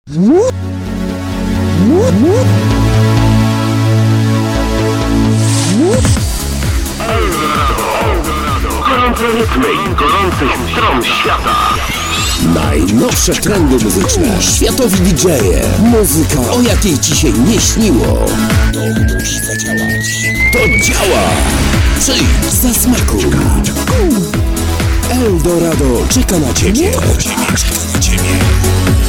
Gorące rytmy i gorących stron świata. Najnowsze trendy muzyczne, światowi DJ-e, muzyka, o jakiej ci się nie śniło. To musi zadziałać. To działa! Przyjdź, zasmakuj. Eldorado czeka na ciebie. Czeka na ciebie.